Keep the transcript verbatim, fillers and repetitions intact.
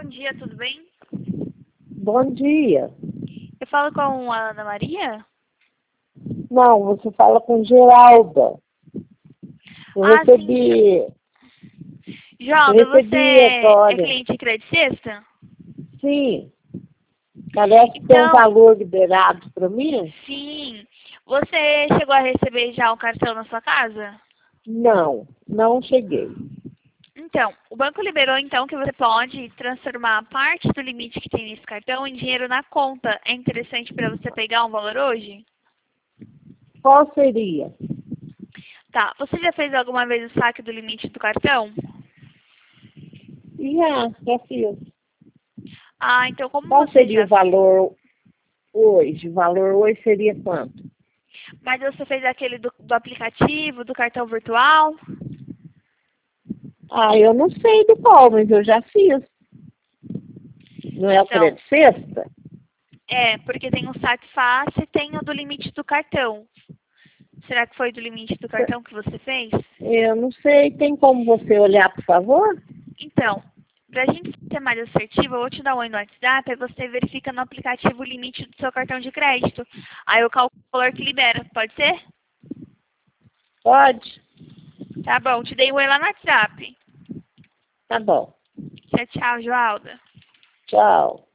dia, tudo bem? Bom dia. Eu falo com a Ana Maria? Não, você fala com Geralda. Eu Ah, sim. recebi, eu Geralda, você recebi é agora. cliente de Crédito Sexta? Sim, parece que tem um Então, valor liberado para mim? sim. Você chegou a receber já um cartão na sua casa? Não, não cheguei. Então, o banco liberou então que você pode transformar parte do limite que tem nesse cartão em dinheiro na conta. É interessante para você pegar um valor hoje? Qual seria? Tá. Você já fez alguma vez o saque do limite do cartão? Já, já fiz. Ah, então como Qual você seria o já... valor hoje? O valor hoje seria quanto? Mas você fez aquele do, do aplicativo, do cartão virtual? Ah, eu não sei do qual, mas eu já fiz. Não é o Então, Crédito Sexta? é, porque tem o saque fácil e tem o do limite do cartão. Será que foi do limite do cartão que você fez? Eu não sei. Tem como você olhar, por favor? Então, para a gente ser mais assertivo, eu vou te dar um oi no WhatsApp, aí você verifica no aplicativo o limite do seu cartão de crédito. Aí eu calculo o valor que libera, pode ser? Pode? Tá bom, te dei um oi lá no WhatsApp. Tá bom. Tchau, tchau, Joalda. Tchau.